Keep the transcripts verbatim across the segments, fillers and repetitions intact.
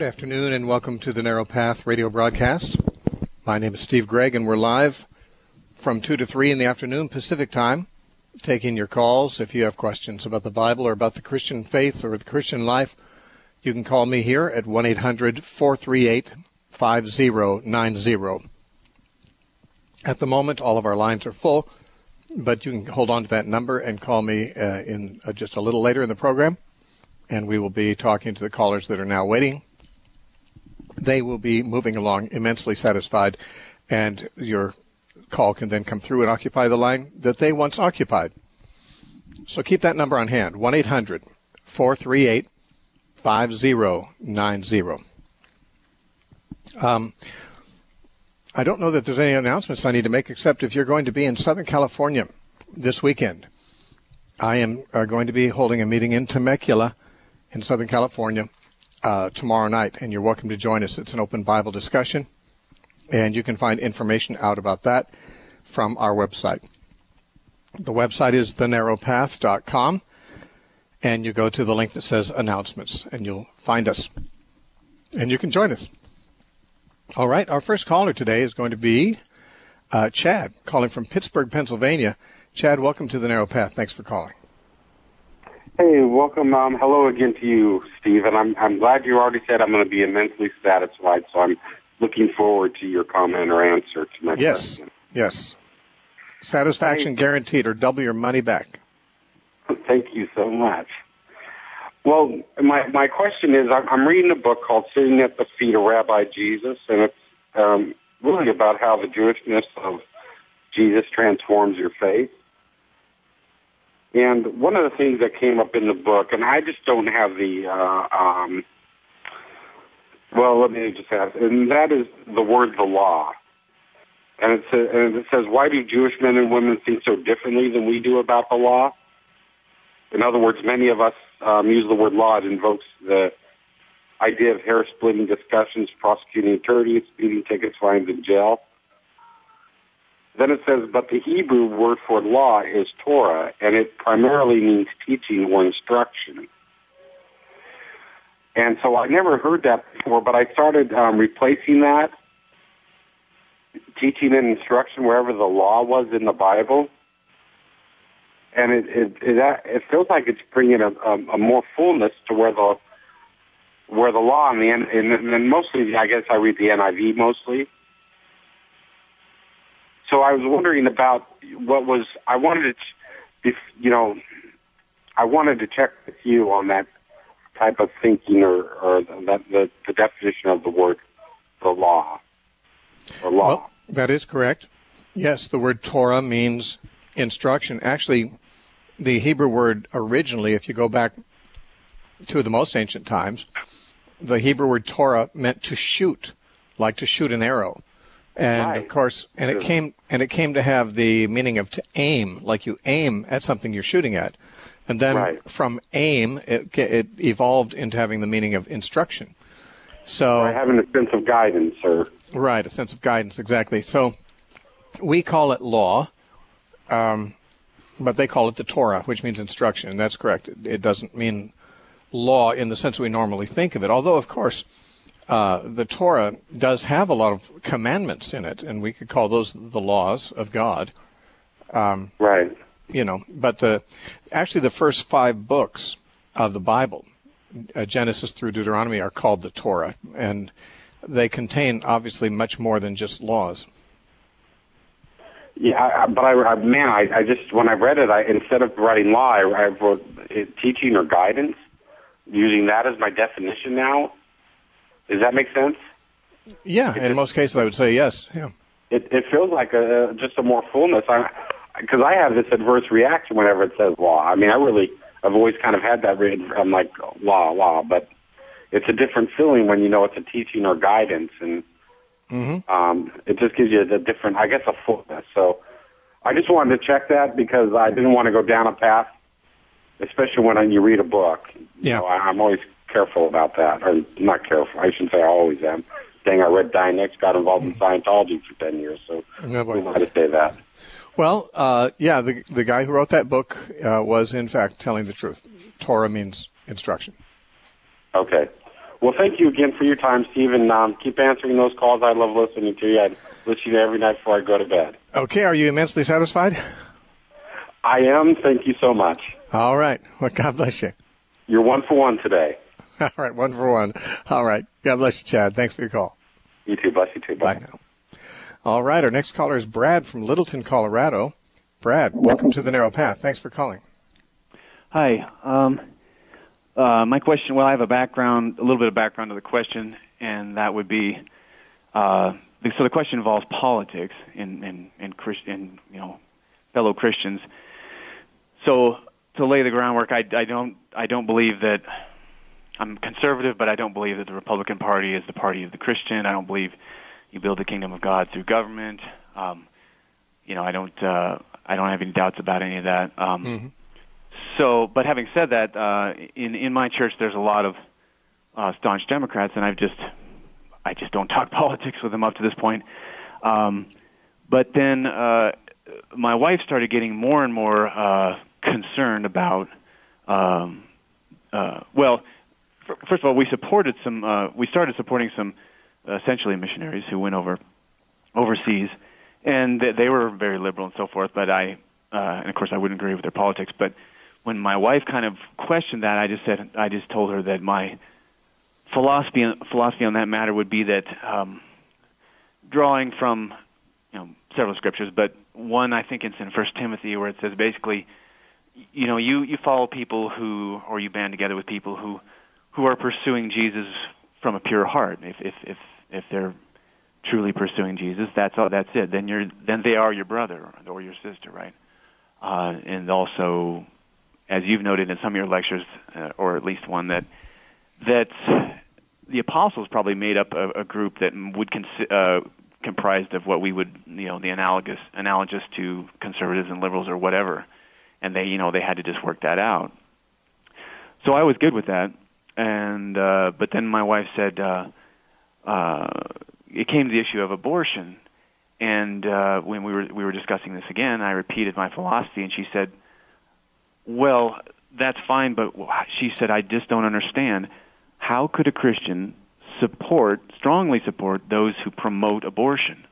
Good afternoon and welcome to the Narrow Path radio broadcast. My name is Steve Gregg and we're live from two to three in the afternoon Pacific time, taking your calls. If you have questions about the Bible or about the Christian faith or the Christian life, you can call me here at one eight hundred four three eight five zero nine zero. At the moment, all of our lines are full, but you can hold on to that number and call me uh, in uh, just a little later in the program, and we will be talking to the callers that are now waiting. They will be moving along immensely satisfied, and your call can then come through and occupy the line that they once occupied. So keep that number on hand, one eight hundred four three eight five zero nine zero. Um, I don't know that there's any announcements I need to make, except if you're going to be in Southern California this weekend. I am uh, going to be holding a meeting in Temecula in Southern California Uh, tomorrow night, and you're welcome to join us. It's an open Bible discussion, and you can find information out about that from our website. The website is the narrow path dot com, and you go to the link that says announcements, and you'll find us, and you can join us. All right, our first caller today is going to be uh, Chad, calling from Pittsburgh, Pennsylvania. Chad, welcome to the Narrow Path. Thanks for calling. Hey, welcome. Um, hello again to you, Steve. And I'm I'm glad you already said I'm going to be immensely satisfied. So I'm looking forward to your comment or answer to my yes, question. Yes, satisfaction hey. guaranteed, or double your money back. Thank you so much. Well, my my question is, I'm reading a book called "Sitting at the Feet of Rabbi Jesus," and it's um, really about how the Jewishness of Jesus transforms your faith. And one of the things that came up in the book, and I just don't have the, uh, um, well, let me just ask, and that is the word "the law." And it says, and it says, why do Jewish men and women think so differently than we do about the law? In other words, many of us um, use the word law. It invokes the idea of hair-splitting discussions, prosecuting attorneys, speeding tickets, fines, and jail. Then it says, but the Hebrew word for law is Torah, and it primarily means teaching or instruction. And so I never heard that before, but I started um, replacing that, teaching and instruction wherever the law was in the Bible. And it it, it, it feels like it's bringing a, a, a more fullness to where the where the law and the and, and mostly, I guess I read the N I V mostly. So I was wondering about what was, I wanted to, you know, I wanted to check with you on that type of thinking or, or that, the, the definition of the word, the law, or law. Well, that is correct. Yes, the word Torah means instruction. Actually, the Hebrew word originally, if you go back to the most ancient times, the Hebrew word Torah meant to shoot, like to shoot an arrow. And right. of course, and it came and it came to have the meaning of to aim, like you aim at something you're shooting at. And then right. from aim, it, it evolved into having the meaning of instruction. So right, having a sense of guidance, or right, a sense of guidance, exactly. So we call it law, um, but they call it the Torah, which means instruction, and that's correct. It, it doesn't mean law in the sense we normally think of it, although, of course, Uh, the Torah does have a lot of commandments in it, and we could call those the laws of God. Um, right. You know, but the actually the first five books of the Bible, uh, Genesis through Deuteronomy, are called the Torah, and they contain obviously much more than just laws. Yeah, I, but I, I man, I, I just when I read it, I instead of writing law, I, I wrote it, teaching or guidance, using that as my definition now. Does that make sense? Yeah, it in just, most cases I would say yes. Yeah. It, it feels like a, just a more fullness. Because I, I have this adverse reaction whenever it says law. I mean, I really, I've always kind of had that written. I'm like, law, law. But it's a different feeling when you know it's a teaching or guidance. And mm-hmm. um, it just gives you a different, I guess, a fullness. So I just wanted to check that because I didn't want to go down a path, especially when you read a book. Yeah. You know, I, I'm always careful about that, or not careful. I shouldn't say I always am. Dang, I read Dynex, got involved in Scientology for ten years, so no, who am I to say that? Well, uh, yeah, the the guy who wrote that book uh, was in fact telling the truth. Torah means instruction. Okay. Well, thank you again for your time, Steve, and um, keep answering those calls. I love listening to you. I listen to you every night before I go to bed. Okay, are you immensely satisfied? I am. Thank you so much. All right. Well, God bless you. You're one for one today. All right, one for one. All right. God bless you, Chad. Thanks for your call. You too. Bless you too. Bye. Bye now. All right, our next caller is Brad from Littleton, Colorado. Brad, welcome to the Narrow Path. Thanks for calling. Hi. Um, uh, my question, well, I have a background, a little bit of background to the question, and that would be, uh, so the question involves politics and, and, and, Christ, and you know, fellow Christians. So to lay the groundwork, I, I don't, I don't believe that, I'm conservative, but I don't believe that the Republican Party is the party of the Christian. I don't believe you build the kingdom of God through government. Um, you know, I don't, uh, I don't have any doubts about any of that. Um, mm-hmm. So, but having said that, uh, in in my church, there's a lot of uh, staunch Democrats, and I've just, I just don't talk politics with them up to this point. Um, but then uh, my wife started getting more and more uh, concerned about, um, uh, well, f- first of all, we supported some, uh, we started supporting some uh, essentially missionaries who went over overseas, and they, they were very liberal and so forth. But I, uh, and of course, I wouldn't agree with their politics, but when my wife kind of questioned that, I just said, I just told her that my philosophy philosophy on that matter would be that, um, drawing from, you know, several scriptures, but one I think it's in First Timothy where it says basically, you know, you you follow people who, or you band together with people who who are pursuing Jesus from a pure heart. If if if if they're truly pursuing Jesus, that's all. That's it. Then you're then they are your brother or your sister, right? Uh, and also, as you've noted in some of your lectures, uh, or at least one, that that the apostles probably made up a, a group that would consi- uh, comprised of what we would, you know, the analogous analogous to conservatives and liberals or whatever, and they, you know, they had to just work that out. So I was good with that, and uh, but then my wife said uh, uh, it came to the issue of abortion, and uh, when we were we were discussing this again, I repeated my philosophy, and she said, well, that's fine, but she said, I just don't understand. How could a Christian support, strongly support, those who promote abortion?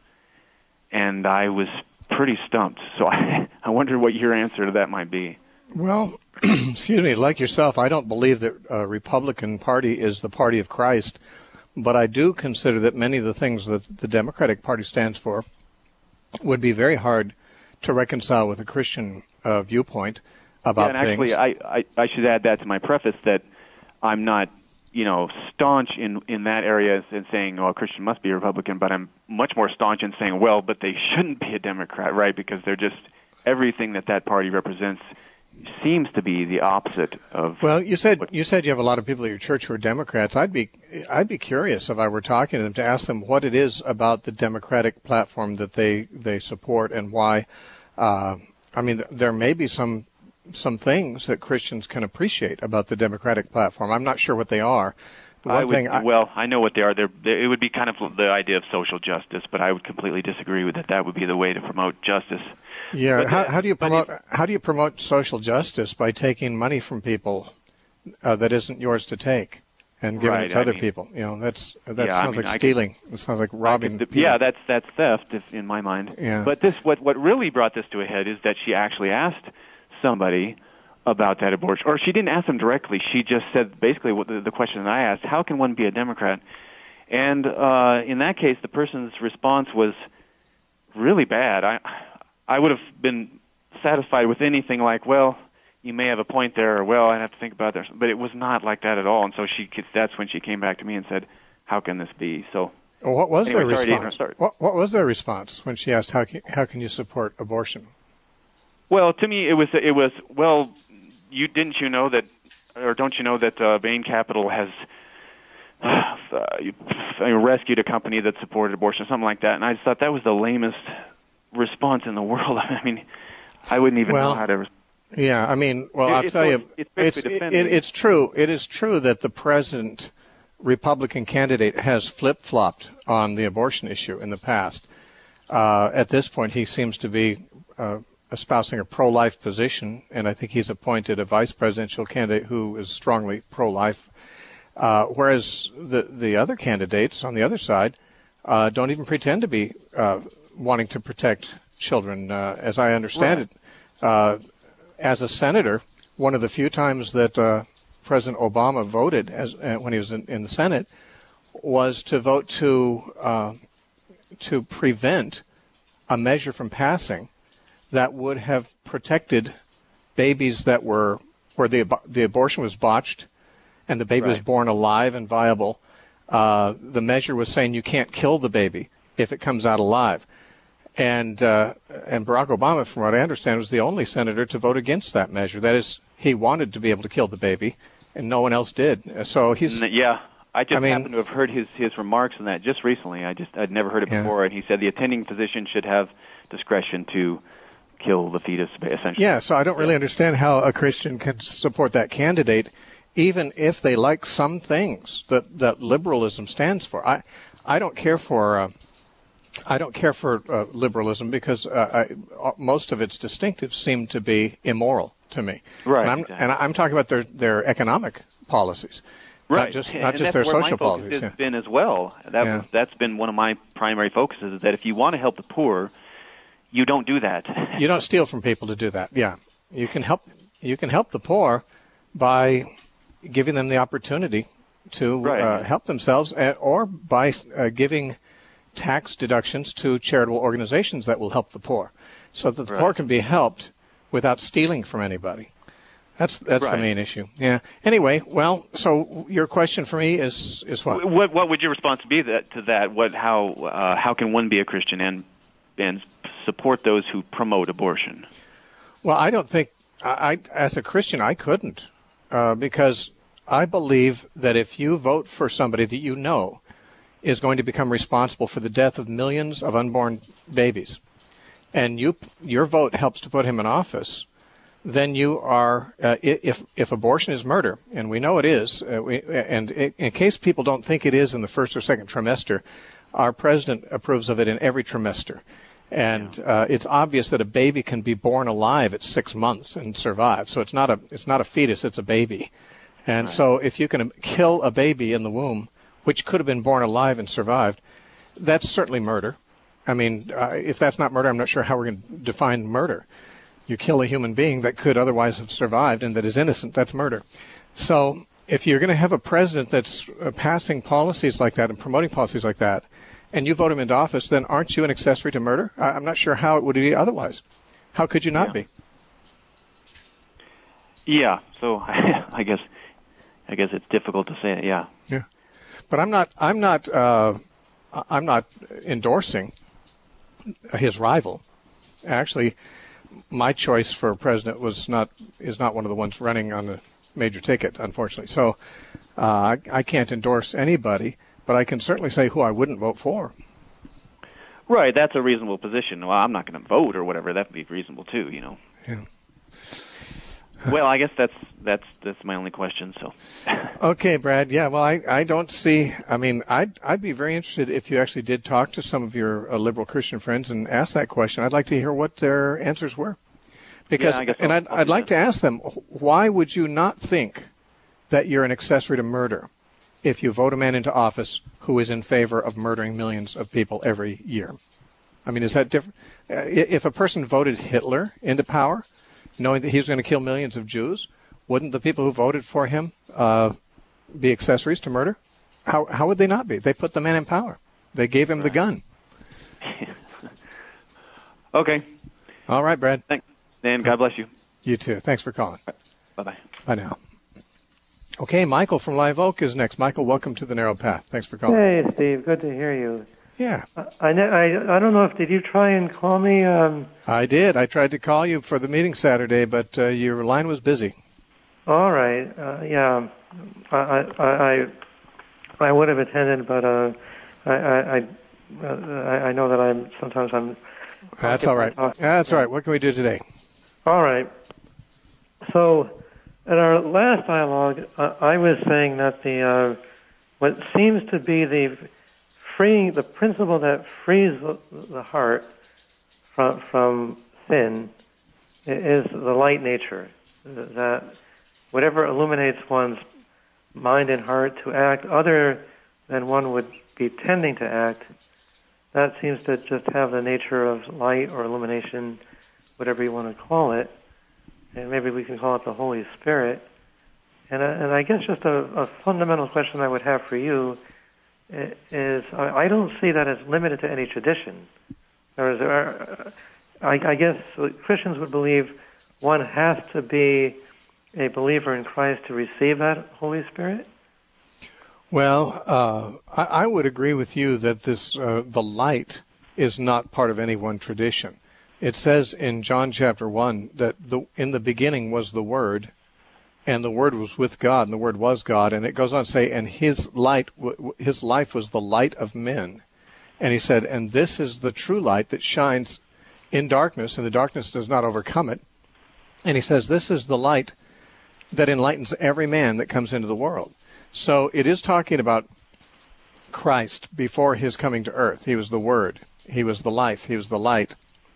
And I was pretty stumped. So I, I wonder what your answer to that might be. Well, excuse me, like yourself, I don't believe that a Republican Party is the party of Christ, but I do consider that many of the things that the Democratic Party stands for would be very hard to reconcile with a Christian uh, viewpoint about yeah, and things. Actually, I, I, I should add that to my preface that I'm not, you know, staunch in, in that area and saying, oh, a Christian must be a Republican, but I'm much more staunch in saying, well, but they shouldn't be a Democrat, right? Because they're just, everything that that party represents seems to be the opposite of. Well, you said you said you have a lot of people at your church who are Democrats. I'd be I'd be curious if I were talking to them to ask them what it is about the Democratic platform that they they support and why. Uh, I mean, there may be some some things that Christians can appreciate about the Democratic platform. I'm not sure what they are. One I would, thing I, well, I know what they are. They're, they, it would be kind of the idea of social justice, but I would completely disagree with that. That would be the way to promote justice. Yeah, how, the, how do you promote if, how do you promote social justice by taking money from people uh, that isn't yours to take and giving right, it to other I mean, people? You know, that's that yeah, sounds I mean, like I stealing. Could, it sounds like robbing. Could, yeah, that's that's theft if, in my mind. Yeah. But this, what what really brought this to a head is that she actually asked somebody about that abortion, or she didn't ask them directly. She just said basically what the, the question that I asked: how can one be a Democrat? And uh, in that case, the person's response was really bad. I I would have been satisfied with anything like, well, you may have a point there, or well, I'd have to think about that. But it was not like that at all. And so she, that's when she came back to me and said, how can this be? So, well, what was anyway, their response? What, what was their response when she asked, how can, how can you support abortion? Well, to me, it was, it was, well, you didn't you know that, or don't you know that uh, Bain Capital has uh, rescued a company that supported abortion, something like that. And I just thought that was the lamest response in the world. I mean, I wouldn't even well, know how to. Yeah, I mean, well, it, I'll tell you, it's, it's, it, it's true. It is true that the present Republican candidate has flip-flopped on the abortion issue in the past. Uh, at this point, he seems to be uh, espousing a pro-life position, and I think he's appointed a vice presidential candidate who is strongly pro-life. Uh, whereas the the other candidates on the other side uh, don't even pretend to be uh, wanting to protect children. Uh, as I understand right. it, uh, as a senator, one of the few times that uh, President Obama voted as uh, when he was in, in the Senate was to vote to uh, to prevent a measure from passing that would have protected babies that were where the the abortion was botched and the baby right. was born alive and viable. Uh, the measure was saying you can't kill the baby if it comes out alive. And uh, and Barack Obama, from what I understand, was the only senator to vote against that measure. That is, he wanted to be able to kill the baby, and no one else did. So he's yeah. I just I mean, happened to have heard his, his remarks on that just recently. I just I'd never heard it yeah. before, and he said the attending physician should have discretion to kill the fetus, essentially. Yeah, so I don't really understand how a Christian can support that candidate, even if they like some things that, that liberalism stands for. I I don't care for uh, I don't care for uh, liberalism because uh, I, most of its distinctives seem to be immoral to me. Right. And I'm, exactly. and I'm talking about their their economic policies. Right. Not just, and not just that's their where social my focus policies. has Yeah. been as well. That Yeah. was, that's been one of my primary focuses, is that if you want to help the poor, you don't do that. You don't steal from people to do that. Yeah. You can help you can help the poor by giving them the opportunity to Right. uh, help themselves, and, or by uh, giving tax deductions to charitable organizations that will help the poor, so that the Right. poor can be helped without stealing from anybody. That's that's Right. the main issue. Yeah. Anyway, well, so your question for me is is what? What, what would your response be that, to that? What, how, uh, how can one be a Christian and and support those who promote abortion? Well, I don't think I, I as a Christian I couldn't, uh, because I believe that if you vote for somebody that you know is going to become responsible for the death of millions of unborn babies, and you your vote helps to put him in office, then you are, uh, if if abortion is murder, and we know it is, uh, we, and in case people don't think it is in the first or second trimester, our president approves of it in every trimester. And uh, it's obvious that a baby can be born alive at six months and survive. So it's not a it's not a fetus, it's a baby. And Right. so if you can kill a baby in the womb, which could have been born alive and survived, that's certainly murder. I mean, uh, if that's not murder, I'm not sure how we're going to define murder. You kill a human being that could otherwise have survived and that is innocent, that's murder. So if you're going to have a president that's uh, passing policies like that and promoting policies like that, and you vote him into office, then aren't you an accessory to murder? I, I'm not sure how it would be otherwise. How could you not Yeah. be? Yeah. So I guess I guess it's difficult to say it. Yeah. Yeah, but I'm not. I'm not. Uh, I'm not endorsing his rival. Actually, my choice for president was not is not one of the ones running on the major ticket, unfortunately. So uh, I, I can't endorse anybody, but I can certainly say who I wouldn't vote for. Right. That's a reasonable position. Well, I'm not going to vote or whatever. That would be reasonable too. You know. Yeah. Well, I guess that's that's that's my only question. So. Okay, Brad. Yeah. Well, I, I don't see. I mean, I'd I'd be very interested if you actually did talk to some of your uh, liberal Christian friends and ask that question. I'd like to hear what their answers were, because Yeah, I guess and I'll- I'd I'll I'd do like that. to ask them, why would you not think that you're an accessory to murder if you vote a man into office who is in favor of murdering millions of people every year? I mean, is that different? Uh, if a person voted Hitler into power, knowing that he was going to kill millions of Jews, wouldn't the people who voted for him uh, be accessories to murder? How how would they not be? They put the man in power. They gave him the gun. Okay. All right, Brad. Thanks. And God bless you. You too. Thanks for calling. Bye-bye. Bye now. Okay, Michael from Live Oak is next. Michael, welcome to the Narrow Path. Thanks for calling. Hey, Steve. Good to hear you. Yeah, I, I, I don't know if, did you try and call me? Um, I did. I tried to call you for the meeting Saturday, but uh, your line was busy. all right. Uh, yeah. I, I, I, I would have attended, but uh, I, I, I, uh, I know that I'm, sometimes I'm. That's all right. That's all right. What can we do today? All right. So, in our last dialogue, uh, I was saying that the, uh, what seems to be the freeing, the principle that frees the, the heart from from sin is the light nature. That whatever illuminates one's mind and heart to act other than one would be tending to act, that seems to just have the nature of light or illumination, whatever you want to call it. And maybe we can call it the Holy Spirit. And, uh, and I guess just a, a fundamental question I would have for you is, I, I don't see that as limited to any tradition. Or is there, I, I guess Christians would believe one has to be a believer in Christ to receive that Holy Spirit? Well, uh, I, I would agree with you that this uh, the light is not part of any one tradition. It says in John chapter one that the, in the beginning was the Word, and the Word was with God, and the Word was God. And it goes on to say, and His light, His life was the light of men. And He said, and this is the true light that shines in darkness, and the darkness does not overcome it. And He says, this is the light that enlightens every man that comes into the world. So it is talking about Christ before His coming to earth. He was the Word. He was the life. He was the light.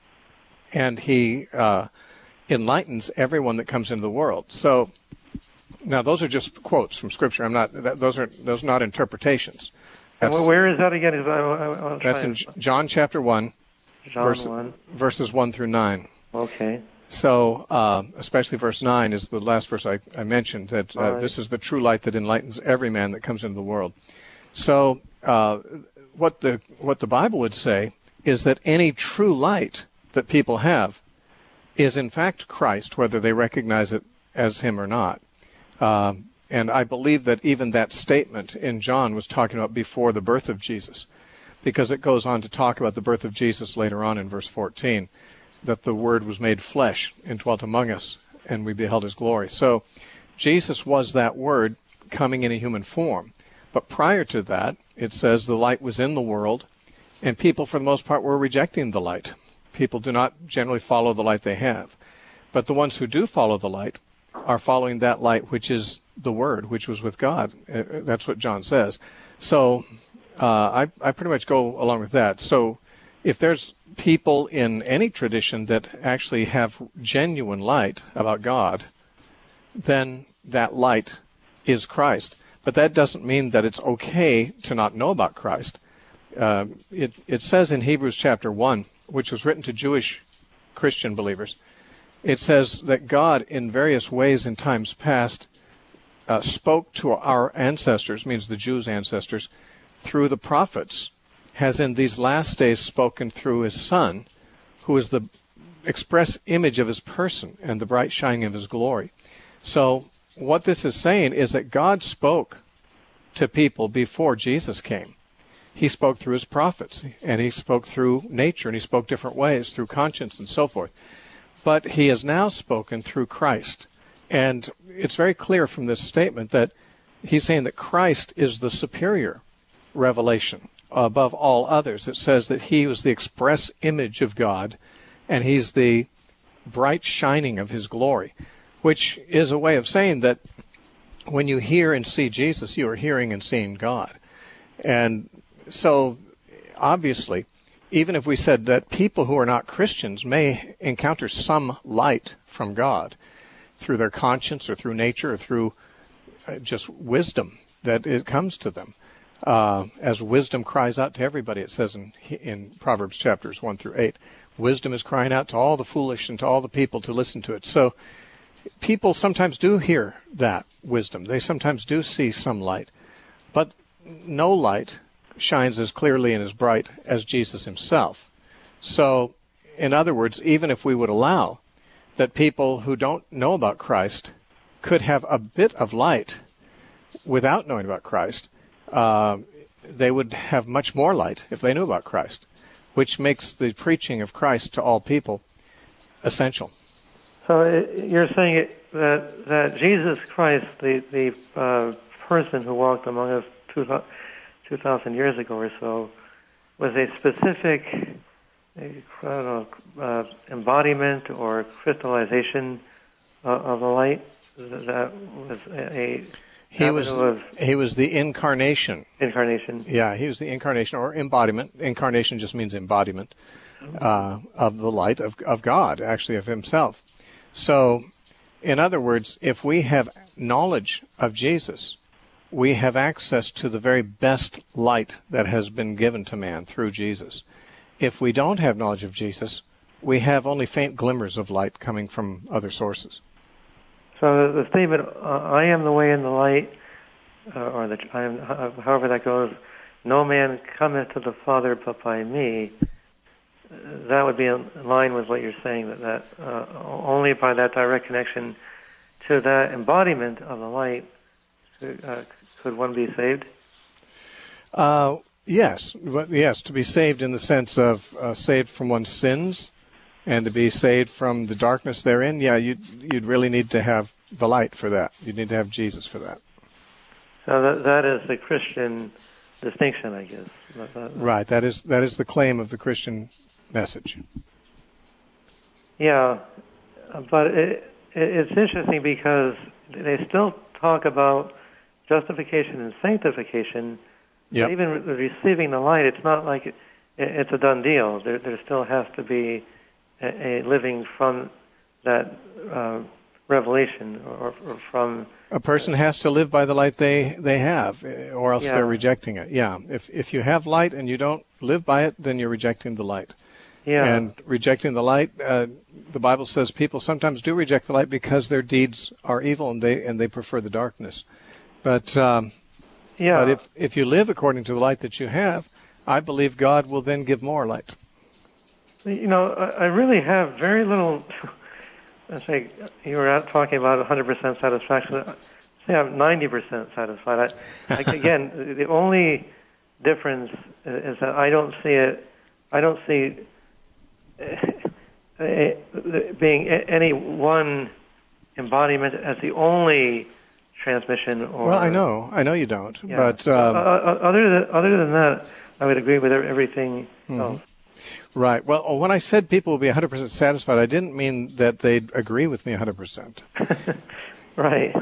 And He uh, enlightens everyone that comes into the world. So now those are just quotes from Scripture. I'm not. That, those are those are not interpretations. That's, and where is that again? I, I, I that's in John chapter one, John verse, one, verses one through nine. Okay. So, uh, especially verse nine is the last verse I, I mentioned, that uh, right. This is the true light that enlightens every man that comes into the world. So, uh, what the what the Bible would say is that any true light that people have is in fact Christ, whether they recognize it as Him or not. Uh, and I believe that even that statement in John was talking about before the birth of Jesus, because it goes on to talk about the birth of Jesus later on in verse fourteen. That the Word was made flesh and dwelt among us, and we beheld His glory. So Jesus was that Word coming in a human form. But prior to that, it says the light was in the world, and people, for the most part, were rejecting the light. People do not generally follow the light they have. But the ones who do follow the light are following that light, which is the Word, which was with God. That's what John says. So uh, I, I pretty much go along with that. So if there's people in any tradition that actually have genuine light about God, then that light is Christ. But that doesn't mean that it's okay to not know about Christ. Uh, it, it says in Hebrews chapter one, which was written to Jewish Christian believers, it says that God in various ways in times past uh, spoke to our ancestors, means the Jews' ancestors, through the prophets, has in these last days spoken through His Son, who is the express image of His person and the bright shining of His glory. So what this is saying is that God spoke to people before Jesus came. He spoke through His prophets, and He spoke through nature, and He spoke different ways, through conscience and so forth. But He has now spoken through Christ. And it's very clear from this statement that He's saying that Christ is the superior revelation above all others. It says that He was the express image of God, and He's the bright shining of His glory, which is a way of saying that when you hear and see Jesus, you are hearing and seeing God. And so, obviously, even if we said that people who are not Christians may encounter some light from God through their conscience or through nature or through just wisdom, that it comes to them. Uh, as wisdom cries out to everybody, it says in, in Proverbs chapters one through eight. Wisdom is crying out to all the foolish and to all the people to listen to it. So people sometimes do hear that wisdom. They sometimes do see some light. But no light shines as clearly and as bright as Jesus Himself. So, in other words, even if we would allow that people who don't know about Christ could have a bit of light without knowing about Christ, Uh, they would have much more light if they knew about Christ, which makes the preaching of Christ to all people essential. So it, you're saying it, that that Jesus Christ, the the uh, person who walked among us two, two thousand years ago or so, was a specific I don't know, uh, embodiment or crystallization uh, of the light that was a, a He was he was the incarnation. Incarnation. Yeah, he was the incarnation or embodiment. Incarnation just means embodiment uh, of the light of of God, actually of Himself. So, in other words, if we have knowledge of Jesus, we have access to the very best light that has been given to man through Jesus. If we don't have knowledge of Jesus, we have only faint glimmers of light coming from other sources. So the, the statement, uh, I am the way and the light, uh, or the, I am, uh, however that goes, no man cometh to the Father but by me, uh, that would be in line with what you're saying, that, that uh, only by that direct connection to that embodiment of the light uh, could one be saved? Uh, yes, but yes, to be saved in the sense of uh, saved from one's sins, and to be saved from the darkness therein. Yeah, you'd you'd really need to have the light for that. You'd need to have Jesus for that. So that that is the Christian distinction, I guess. That, that, right. That is that is the claim of the Christian message. Yeah, but it, it, it's interesting because they still talk about justification and sanctification. Yep. Even re- receiving the light, it's not like it, it's a done deal. There, there still has to be a, a living from that uh, revelation, or, or from a person has to live by the light they they have, or else yeah. they're rejecting it. Yeah. If if you have light and you don't live by it, then you're rejecting the light. Yeah. And rejecting the light, uh, the Bible says people sometimes do reject the light because their deeds are evil and they and they prefer the darkness. But um, yeah. But if if you live according to the light that you have, I believe God will then give more light. You know, I, I really have very little. I say you were out talking about one hundred percent satisfaction. I say I'm ninety percent satisfied. I, like, again, the only difference is that I don't see it. I don't see uh, being any one embodiment as the only transmission. Or, well, I know, I know you don't. Yeah. But um, uh, other than other than that, I would agree with everything mm-hmm. else. Right. Well, when I said people will be one hundred percent satisfied, I didn't mean that they'd agree with me one hundred percent. Right.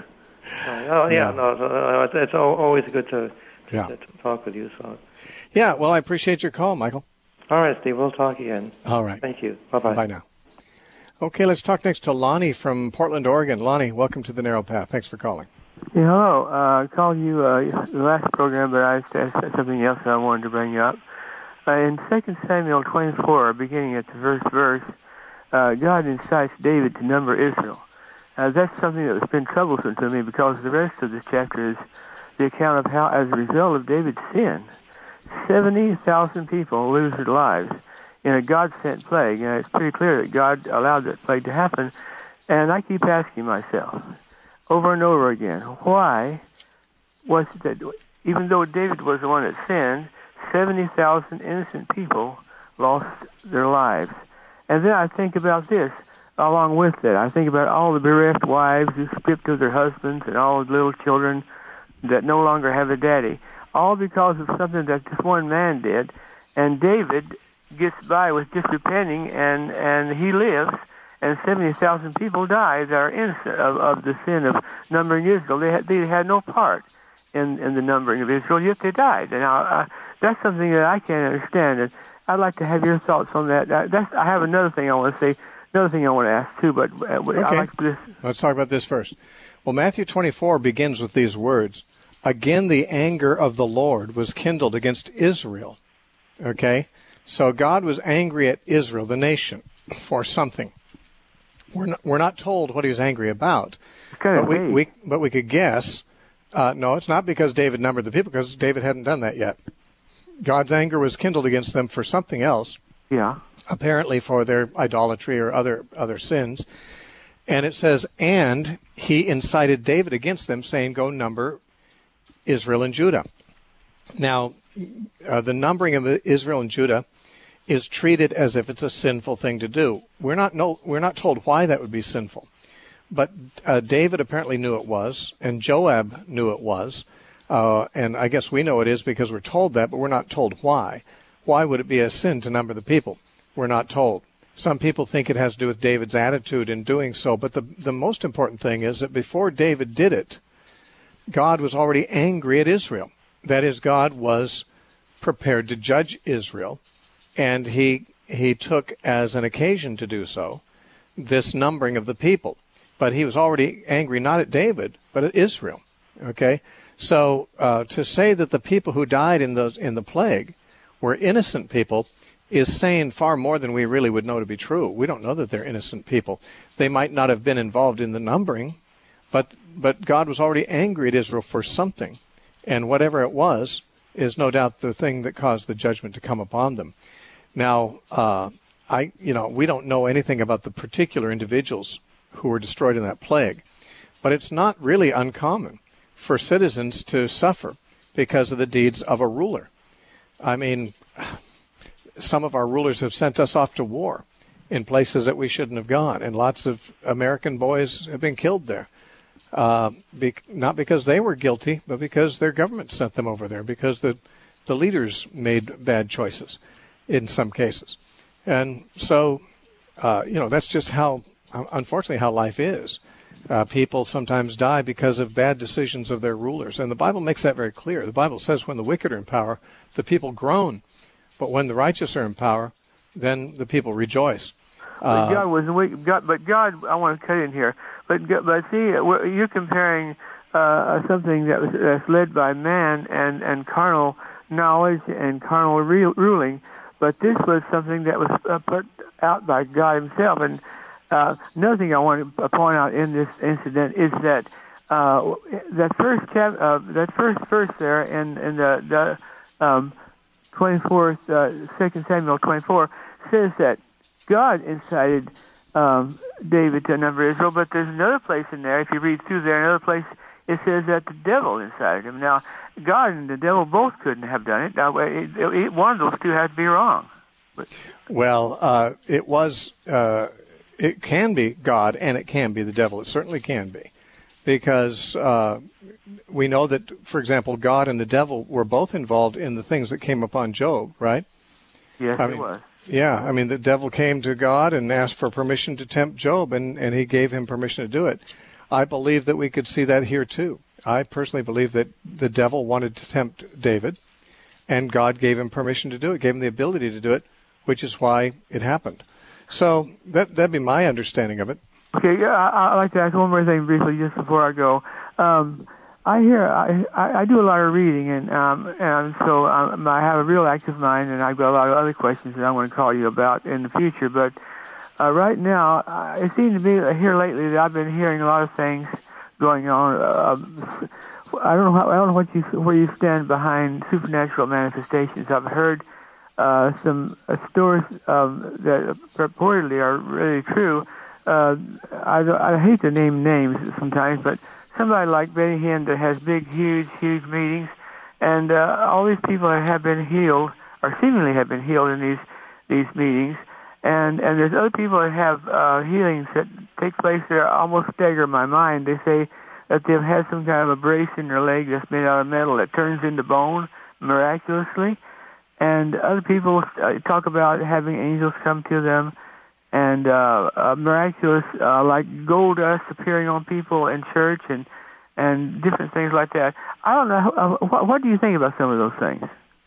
Oh, yeah, yeah. no, no, it's always good to, yeah. to talk with you. So. Yeah, well, I appreciate your call, Michael. All right, Steve, we'll talk again. All right. Thank you. Bye-bye. Bye now. Okay, let's talk next to Lonnie from Portland, Oregon. Lonnie, welcome to The Narrow Path. Thanks for calling. Yeah, hello. Uh, I called you uh, the last program, but I said something else that I wanted to bring up. Uh, in Second Samuel twenty-four, beginning at the first verse, uh, God incites David to number Israel. Uh, that's something that has been troublesome to me because the rest of this chapter is the account of how, as a result of David's sin, seventy thousand people lose their lives in a God-sent plague. And it's pretty clear that God allowed that plague to happen. And I keep asking myself, over and over again, why was it that, even though David was the one that sinned, seventy thousand innocent people lost their lives? And then I think about this along with that. I think about all the bereft wives who stripped of their husbands and all the little children that no longer have a daddy, all because of something that this one man did. And David gets by with just repenting, and, and he lives, and seventy thousand people die that are innocent of, of the sin of numbering Israel. They had, they had no part in, in the numbering of Israel, yet they died. And now, uh, that's something that I can't understand, and I'd like to have your thoughts on that. Uh, that's, I have another thing I want to say, another thing I want to ask too, but uh, okay. I like this. Let's talk about this first. Well, Matthew twenty-four begins with these words, "Again the anger of the Lord was kindled against Israel." Okay? So God was angry at Israel, the nation, for something. We're not, we're not told what he was angry about, but we, we but we could guess. Uh, no, it's not because David numbered the people, because David hadn't done that yet. God's anger was kindled against them for something else. Yeah. Apparently for their idolatry or other other sins. And it says, and he incited David against them, saying, go number Israel and Judah. Now, uh, the numbering of Israel and Judah is treated as if it's a sinful thing to do. We're not no, we're not told why that would be sinful. But uh, David apparently knew it was, and Joab knew it was. Uh, and I guess we know it is because we're told that, but we're not told why. Why would it be a sin to number the people? We're not told. Some people think it has to do with David's attitude in doing so, but the, the most important thing is that before David did it, God was already angry at Israel. That is, God was prepared to judge Israel, and he he took as an occasion to do so this numbering of the people. But he was already angry not at David, but at Israel. Okay? So uh, to say that the people who died in the in the plague were innocent people is saying far more than we really would know to be true. We don't know that they're innocent people. They might not have been involved in the numbering, but but God was already angry at Israel for something, and whatever it was is no doubt the thing that caused the judgment to come upon them. Now, uh, I you know we don't know anything about the particular individuals who were destroyed in that plague, but it's not really uncommon for citizens to suffer because of the deeds of a ruler. I mean, some of our rulers have sent us off to war in places that we shouldn't have gone, and lots of American boys have been killed there. Uh, be, not because they were guilty, but because their government sent them over there, because the, the leaders made bad choices in some cases. And so, uh, you know, that's just how, unfortunately, how life is. Uh, people sometimes die because of bad decisions of their rulers. And the Bible makes that very clear. The Bible says when the wicked are in power, the people groan. But when the righteous are in power, then the people rejoice. Uh, but God was weak. God, but God, I want to cut in here. But but see, you're comparing uh, something that was that's led by man and, and carnal knowledge and carnal re- ruling. But this was something that was uh, put out by God Himself. And uh, another thing I want to point out in this incident is that uh, that first chap, uh, that first verse there in in the the um, twenty-fourth, uh, Second Samuel twenty-four says that God incited um, David to number Israel, but there's another place in there, if you read through there, another place, it says that the devil incited him. Now, God and the devil both couldn't have done it. Now, it, it, one of those two had to be wrong. But, well, uh, it was, uh, it can be God and it can be the devil. It certainly can be. Because uh, we know that, for example, God and the devil were both involved in the things that came upon Job, right? Yes, I it mean, was. Yeah, I mean, the devil came to God and asked for permission to tempt Job, and, and he gave him permission to do it. I believe that we could see that here, too. I personally believe that the devil wanted to tempt David, and God gave him permission to do it, gave him the ability to do it, which is why it happened. So that, that'd be my understanding of it. Okay, yeah, I, I'd like to ask one more thing briefly just before I go. Um, I hear, I, I do a lot of reading, and um, and so um, I have a real active mind, and I've got a lot of other questions that I want to call you about in the future. But uh, right now, uh, it seems to me that here lately that I've been hearing a lot of things going on. Uh, I don't know how, I don't know what you where you stand behind supernatural manifestations. I've heard uh, some uh, stories um, that purportedly are really true. Uh, I, I hate to name names sometimes, but somebody like Benny Hinn that has big, huge, huge meetings, and uh, all these people have been healed, or seemingly have been healed in these these meetings, and and there's other people that have uh, healings that take place that almost stagger my mind. They say that they've had some kind of a brace in their leg that's made out of metal that turns into bone miraculously, and other people uh, talk about having angels come to them, and uh, uh, miraculous, uh, like gold dust appearing on people in church, and and different things like that. I don't know. Uh, what, what do you think about some of those things?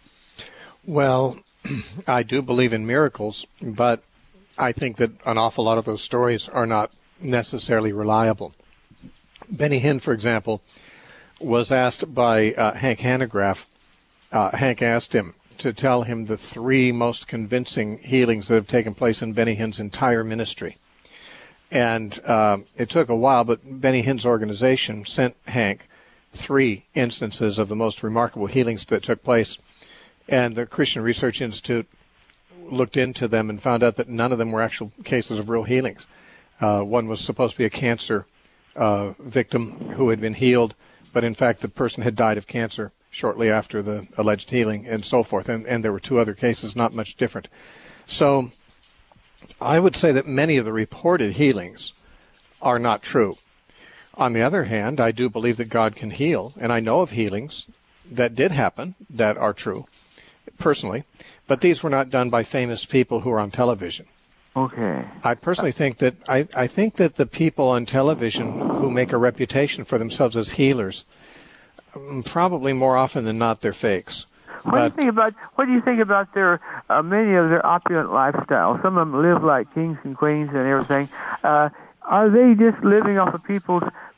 Well, I do believe in miracles, but I think that an awful lot of those stories are not necessarily reliable. Benny Hinn, for example, was asked by uh, Hank Hanegraaff. Uh, Hank asked him to tell him the three most convincing healings that have taken place in Benny Hinn's entire ministry. And uh, it took a while, but Benny Hinn's organization sent Hank three instances of the most remarkable healings that took place. And the Christian Research Institute looked into them and found out that none of them were actual cases of real healings. Uh, one was supposed to be a cancer uh, victim who had been healed, but in fact the person had died of cancer shortly after the alleged healing, and so forth. And, and there were two other cases, not much different. So I would say that many of the reported healings are not true. On the other hand, I do believe that God can heal, and I know of healings that did happen that are true, personally, but these were not done by famous people who are on television. Okay. I personally think that I, I think that the people on television who make a reputation for themselves as healers, probably more often than not, they're fakes. What do you think about what do you think about their uh, many of their opulent lifestyles? Some of them live like kings and queens and everything. Uh, are they just living off of people's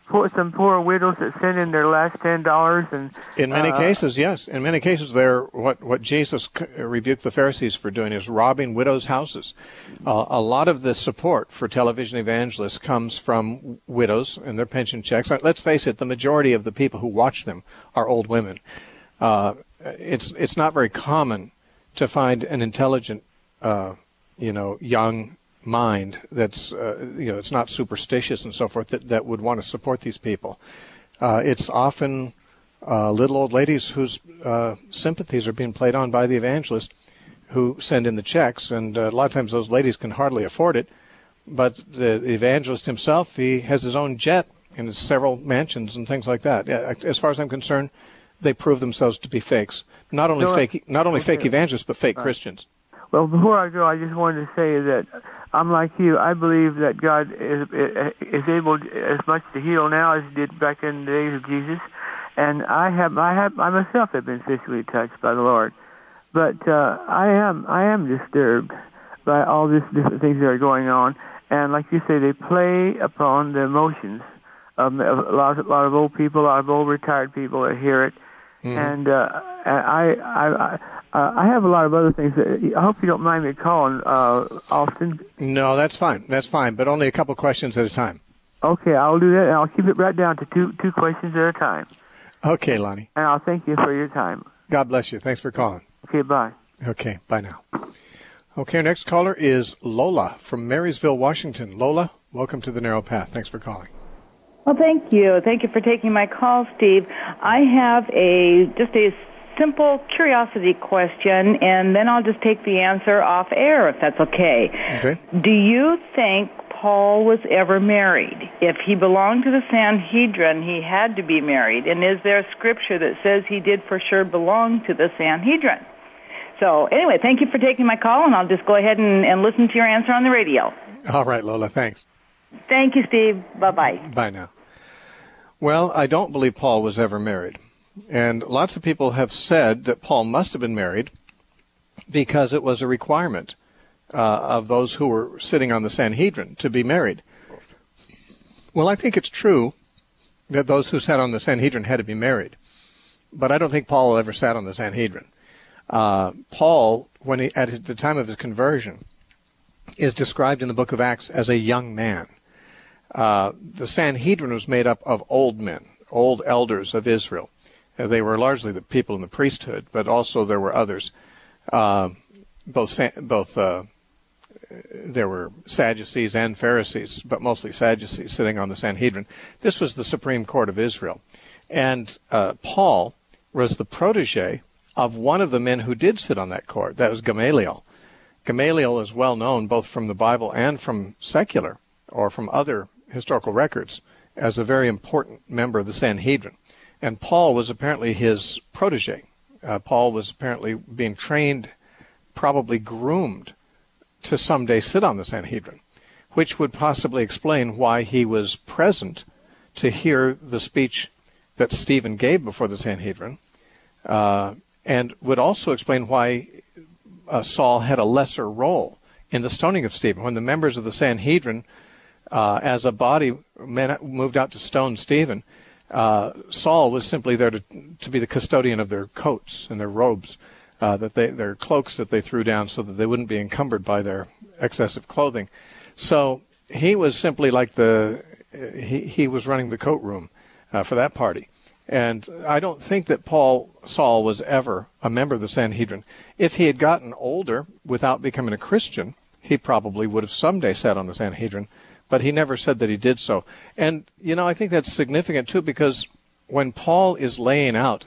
poor, some poor widows that send in their last ten dollars, and in many uh, cases, yes, in many cases, they're what what Jesus rebuked the Pharisees for doing is robbing widows' houses. Uh, a lot of the support for television evangelists comes from widows and their pension checks. Let's face it, the majority of the people who watch them are old women. Uh, it's it's not very common to find an intelligent, uh, you know, young mind that's, uh, you know, it's not superstitious and so forth that, that would want to support these people. Uh, it's often uh, little old ladies whose uh, sympathies are being played on by the evangelist who send in the checks, and uh, a lot of times those ladies can hardly afford it. But the evangelist himself, he has his own jet and several mansions and things like that. Yeah, as far as I'm concerned, they prove themselves to be fakes. Not only so, fake, not only okay. fake evangelists, but fake right. Christians. Well, before I go, I just wanted to say that I'm like you. I believe that God is, is able as much to heal now as he did back in the days of Jesus, and I have, I have, I myself have been physically touched by the Lord. But uh, I am, I am disturbed by all these different things that are going on, and like you say, they play upon the emotions of a lot, of, a lot of old people, a lot of old retired people that hear it. Mm-hmm. And uh, I, I, I, I have a lot of other things. That, I hope you don't mind me calling uh, often. No, that's fine. That's fine, but only a couple questions at a time. Okay, I'll do that, and I'll keep it right down to two two questions at a time. Okay, Lonnie. And I'll thank you for your time. God bless you. Thanks for calling. Okay, bye. Okay, bye now. Okay, our next caller is Lola from Marysville, Washington. Lola, welcome to the Narrow Path. Thanks for calling. Well, thank you. Thank you for taking my call, Steve. I have a just a simple curiosity question, and then I'll just take the answer off air, if that's okay. Okay. Do you think Paul was ever married? If he belonged to the Sanhedrin, he had to be married. And is there scripture that says he did for sure belong to the Sanhedrin? So, anyway, thank you for taking my call, and I'll just go ahead and, and listen to your answer on the radio. All right, Lola, thanks. Thank you, Steve. Bye-bye. Bye now. Well, I don't believe Paul was ever married. And lots of people have said that Paul must have been married because it was a requirement uh, of those who were sitting on the Sanhedrin to be married. Well, I think it's true that those who sat on the Sanhedrin had to be married. But I don't think Paul ever sat on the Sanhedrin. Uh, Paul, when he, at the time of his conversion, is described in the book of Acts as a young man. Uh, the Sanhedrin was made up of old men, old elders of Israel. Uh, they were largely the people in the priesthood, but also there were others. Uh, both, both uh, there were Sadducees and Pharisees, but mostly Sadducees sitting on the Sanhedrin. This was the Supreme Court of Israel. And uh, Paul was the protege of one of the men who did sit on that court. That was Gamaliel. Gamaliel is well known both from the Bible and from secular or from other historical records as a very important member of the Sanhedrin. And Paul was apparently his protege. Uh, Paul was apparently being trained, probably groomed, to someday sit on the Sanhedrin, which would possibly explain why he was present to hear the speech that Stephen gave before the Sanhedrin, uh, and would also explain why uh, Saul had a lesser role in the stoning of Stephen. When the members of the Sanhedrin, uh, as a body, moved out to stone Stephen, uh, Saul was simply there to, to be the custodian of their coats and their robes, uh, that they, their cloaks that they threw down so that they wouldn't be encumbered by their excessive clothing. So he was simply like the, he, he was running the coat room uh, for that party. And I don't think that Paul, Saul was ever a member of the Sanhedrin. If he had gotten older without becoming a Christian, he probably would have someday sat on the Sanhedrin, but he never said that he did so. And, you know, I think that's significant, too, because when Paul is laying out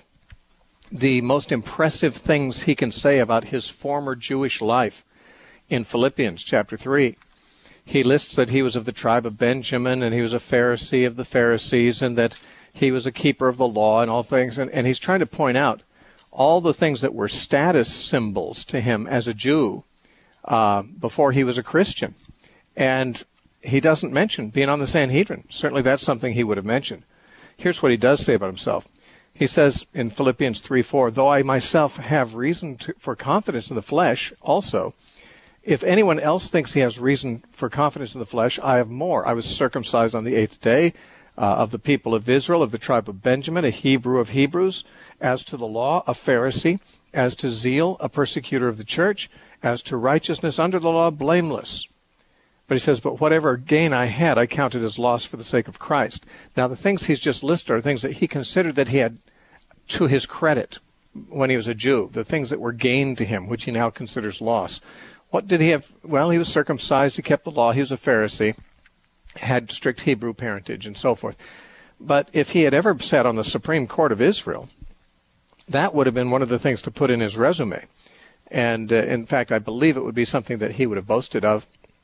the most impressive things he can say about his former Jewish life in Philippians chapter three, he lists that he was of the tribe of Benjamin, and he was a Pharisee of the Pharisees, and that he was a keeper of the law and all things. And, and he's trying to point out all the things that were status symbols to him as a Jew uh, before he was a Christian. And he doesn't mention being on the Sanhedrin. Certainly that's something he would have mentioned. Here's what he does say about himself. He says in Philippians three four, though I myself have reason to, for confidence in the flesh also, if anyone else thinks he has reason for confidence in the flesh, I have more. I was circumcised on the eighth day uh, of the people of Israel, of the tribe of Benjamin, a Hebrew of Hebrews, as to the law, a Pharisee, as to zeal, a persecutor of the church, as to righteousness under the law, blameless. But he says, but whatever gain I had, I counted as loss for the sake of Christ. Now, the things he's just listed are things that he considered that he had to his credit when he was a Jew, the things that were gained to him, which he now considers loss. What did he have? Well, he was circumcised, he kept the law, he was a Pharisee, had strict Hebrew parentage, and so forth. But if he had ever sat on the Supreme Court of Israel, that would have been one of the things to put in his resume. And, uh, in fact, I believe it would be something that he would have boasted of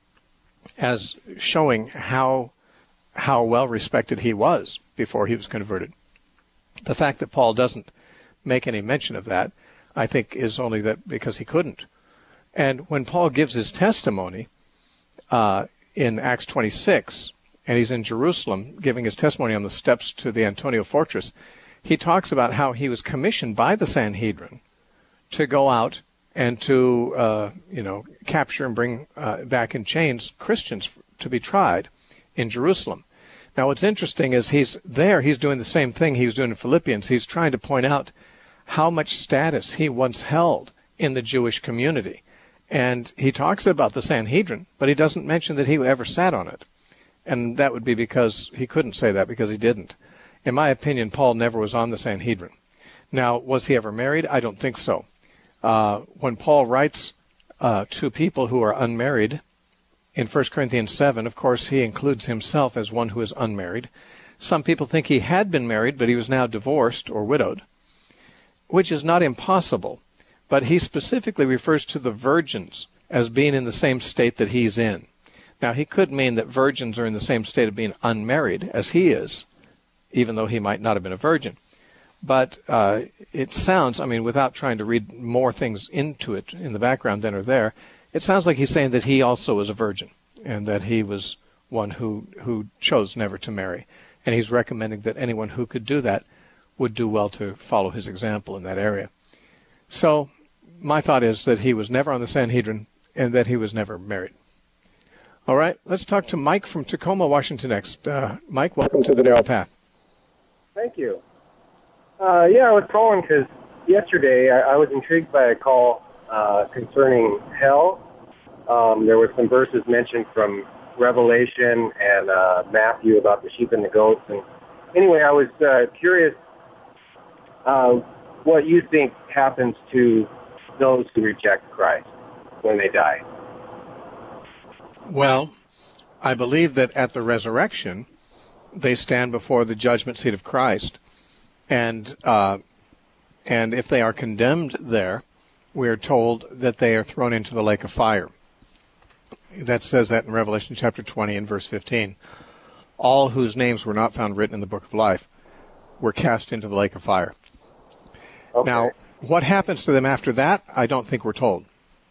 as showing how how well respected he was before he was converted. The fact that Paul doesn't make any mention of that, I think, is only that because he couldn't. And when Paul gives his testimony uh, in Acts twenty-six, and he's in Jerusalem giving his testimony on the steps to the Antonia fortress, he talks about how he was commissioned by the Sanhedrin to go out and to, uh, you know, capture and bring uh, back in chains Christians to be tried in Jerusalem. Now, what's interesting is he's there, he's doing the same thing he was doing in Philippians. He's trying to point out how much status he once held in the Jewish community. And he talks about the Sanhedrin, but he doesn't mention that he ever sat on it. And that would be because he couldn't say that, because he didn't. In my opinion, Paul never was on the Sanhedrin. Now, was he ever married? I don't think so. Uh, when Paul writes uh, to people who are unmarried in First Corinthians seven, of course, he includes himself as one who is unmarried. Some people think he had been married, but he was now divorced or widowed, which is not impossible. But he specifically refers to the virgins as being in the same state that he's in. Now, he could mean that virgins are in the same state of being unmarried as he is, even though he might not have been a virgin. But uh, it sounds, I mean, without trying to read more things into it in the background than are there, it sounds like he's saying that he also was a virgin and that he was one who, who chose never to marry. And he's recommending that anyone who could do that would do well to follow his example in that area. So my thought is that he was never on the Sanhedrin and that he was never married. All right, let's talk to Mike from Tacoma, Washington next. Uh, Mike, welcome to the Narrow Path. Thank you. Uh, yeah, I was calling because yesterday I, I was intrigued by a call uh, concerning hell. Um, there were some verses mentioned from Revelation and uh, Matthew about the sheep and the goats. And anyway, I was uh, curious uh, what you think happens to those who reject Christ when they die. Well, I believe that at the resurrection, they stand before the judgment seat of Christ. And uh, and if they are condemned there, we are told that they are thrown into the lake of fire. That says that in Revelation chapter twenty and verse fifteen. All whose names were not found written in the book of life were cast into the lake of fire. Okay. Now, what happens to them after that, I don't think we're told.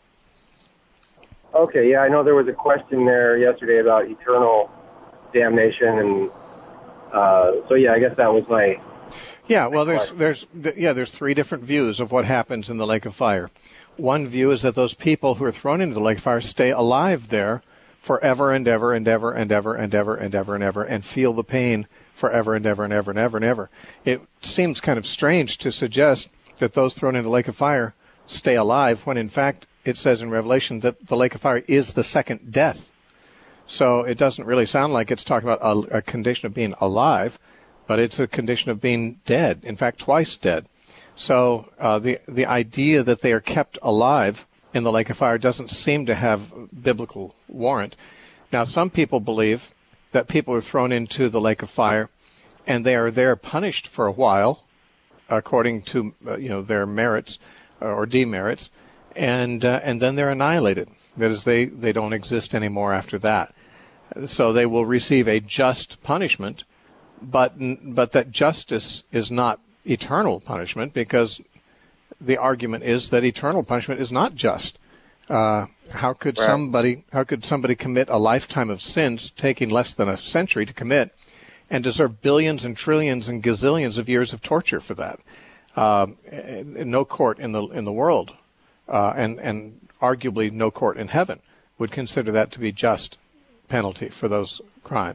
Okay, yeah, I know there was a question there yesterday about eternal damnation, and uh, so yeah, I guess that was my... Yeah, well, there's there's yeah, there's three different views of what happens in the lake of fire. One view is that those people who are thrown into the lake of fire stay alive there forever and ever and ever and ever and ever and ever and ever and feel the pain forever and ever and ever and ever and ever. It seems kind of strange to suggest that those thrown into the lake of fire stay alive when, in fact, it says in Revelation that the lake of fire is the second death. So it doesn't really sound like it's talking about a, a condition of being alive, but it's a condition of being dead, in fact, twice dead. So uh, the the idea that they are kept alive in the lake of fire doesn't seem to have biblical warrant. Now, some people believe that people are thrown into the lake of fire, and they are there punished for a while, according to uh, you know their merits uh, or demerits, and uh, and then they're annihilated. That is, they, they don't exist anymore after that. So they will receive a just punishment. But but that justice is not eternal punishment, because the argument is that eternal punishment is not just. Uh, how could right. somebody how could somebody commit a lifetime of sins, taking less than a century to commit, and deserve billions and trillions and gazillions of years of torture for that? Uh, no court in the in the world, uh, and and arguably no court in heaven, would consider that to be just penalty for those crimes.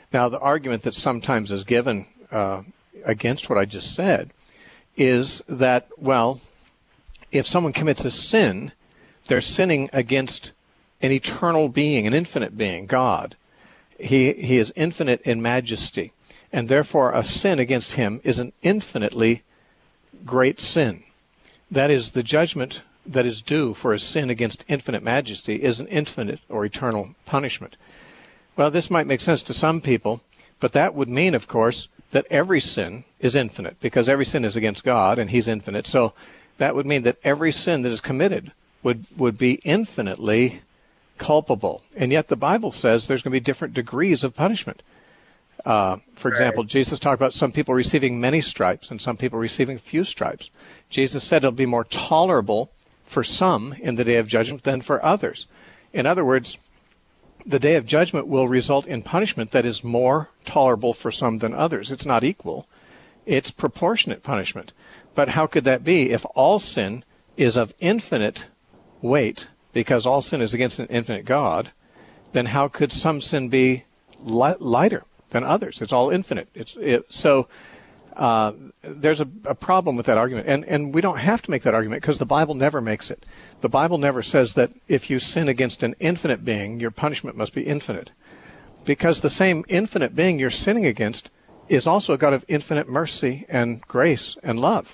Now, the argument that sometimes is given uh, against what I just said is that, well, if someone commits a sin, they're sinning against an eternal being, an infinite being, God. He he is infinite in majesty, and therefore a sin against him is an infinitely great sin. That is, the judgment that is due for a sin against infinite majesty is an infinite or eternal punishment. Well, this might make sense to some people, but that would mean, of course, that every sin is infinite, because every sin is against God, and he's infinite. So that would mean that every sin that is committed would, would be infinitely culpable. And yet the Bible says there's going to be different degrees of punishment. Uh, for example, right. Jesus talked about some people receiving many stripes and some people receiving few stripes. Jesus said it'll be more tolerable for some in the day of judgment than for others. In other words, the day of judgment will result in punishment that is more tolerable for some than others. It's not equal. It's proportionate punishment. But how could that be if all sin is of infinite weight, because all sin is against an infinite God? Then how could some sin be li- lighter than others? It's all infinite. It's it, so uh, there's a, a problem with that argument. And, and we don't have to make that argument because the Bible never makes it. The Bible never says that if you sin against an infinite being, your punishment must be infinite. Because the same infinite being you're sinning against is also a God of infinite mercy and grace and love.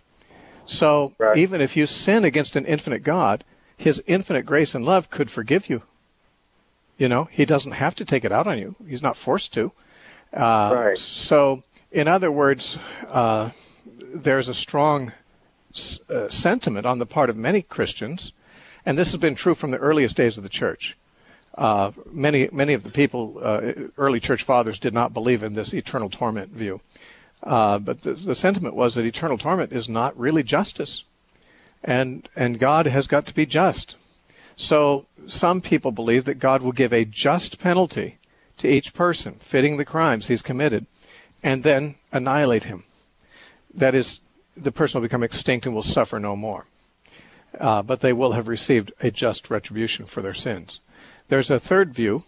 So right. even if you sin against an infinite God, his infinite grace and love could forgive you. You know, he doesn't have to take it out on you. He's not forced to. Uh, right. So, in other words, uh, there's a strong s- uh, sentiment on the part of many Christians, and this has been true from the earliest days of the church. Uh, many, many of the people, uh, early church fathers, did not believe in this eternal torment view. Uh, but the, the sentiment was that eternal torment is not really justice, and and God has got to be just. So some people believe that God will give a just penalty to each person, fitting the crimes he's committed, and then annihilate him. That is, the person will become extinct and will suffer no more. Uh, but they will have received a just retribution for their sins. There's a third view,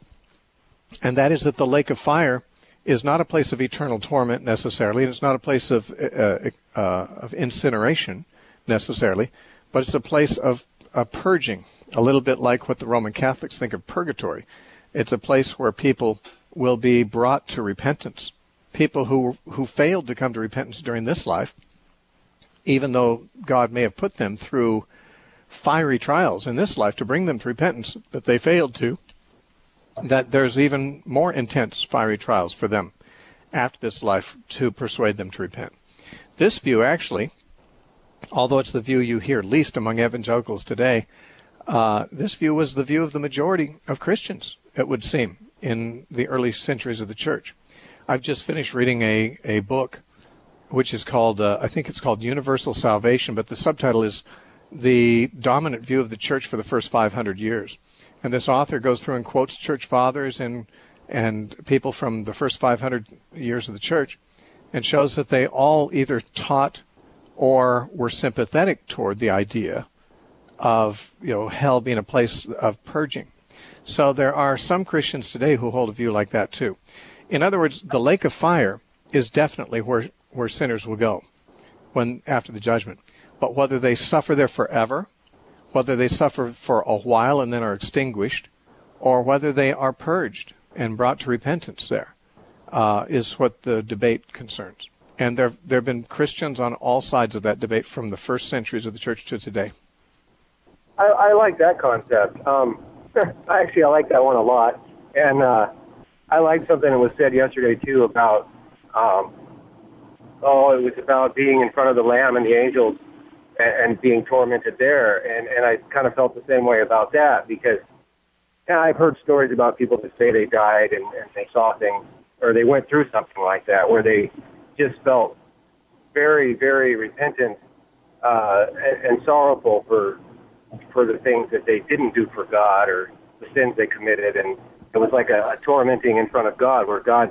and that is that the lake of fire is not a place of eternal torment necessarily, and it's not a place of uh, uh, of incineration necessarily, but it's a place of uh, purging, a little bit like what the Roman Catholics think of purgatory. It's a place where people will be brought to repentance. People who who failed to come to repentance during this life, even though God may have put them through fiery trials in this life to bring them to repentance, but they failed to, that there's even more intense fiery trials for them after this life to persuade them to repent. This view actually, although it's the view you hear least among evangelicals today, uh, this view was the view of the majority of Christians, it would seem, in the early centuries of the church. I've just finished reading a, a book which is called, uh, I think it's called Universal Salvation, but the subtitle is The Dominant View of the Church for the First five hundred Years. And this author goes through and quotes church fathers and and people from the first five hundred years of the church and shows that they all either taught or were sympathetic toward the idea of, you know, hell being a place of purging. So there are some Christians today who hold a view like that too. In other words, the lake of fire is definitely where where sinners will go when after the judgment. But whether they suffer there forever, whether they suffer for a while and then are extinguished, or whether they are purged and brought to repentance there, uh, is what the debate concerns. And there there have been Christians on all sides of that debate from the first centuries of the church to today. I, I like that concept. Um, actually, I like that one a lot. And uh, I like something that was said yesterday, too, about, um, oh, it was about being in front of the Lamb and the angels and, and being tormented there. And, and I kind of felt the same way about that because yeah, I've heard stories about people that say they died and, and they saw things, or they went through something like that, where they just felt very, very repentant uh, and, and sorrowful for for the things that they didn't do for God or the sins they committed. And it was like a, a tormenting in front of God where God,